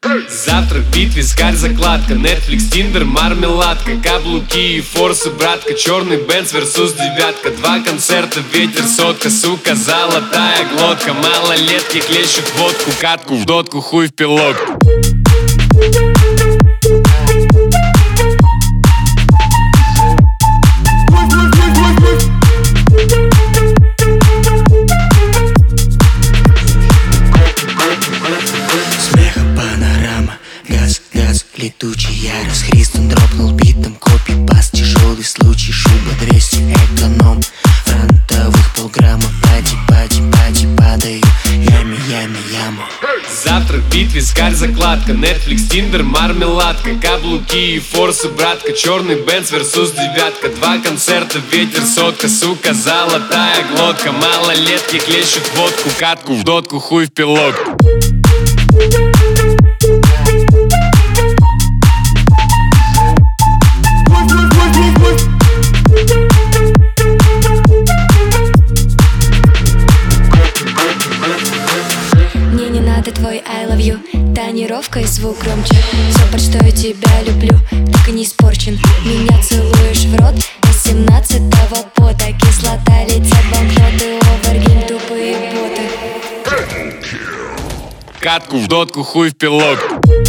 Завтрак, бит, вискарь, закладка, Netflix, Tinder, мармеладка, каблуки и форсы, братка, черный Бенц versus девятка, 2 концерта, ветер, сотка, сука, золотая глотка, малолетки хлещут водку, катку в дотку, хуй в пилотку. Летучий ярость, Христон дропнул битом, копипаст, тяжелый случай, шуба 200 эконом, фронтовых полграмма, пати, падаю, яма. Завтрак, бит, вискарь, закладка, Netflix, Tinder, мармеладка, каблуки и форсы, братка, черный Бенц versus девятка, 2 концерта, ветер, сотка, сука, золотая глотка, малолетки хлещут водку, катку в дотку, хуй в пилотку. Надо твой I love you, тонировка и звук громче. Все, под что я тебя люблю, только не испорчен. Меня целуешь в рот из 17-го пота. Кислота, летят банкноты, овергейм, тупые боты. Катку в дотку, хуй в пилотку.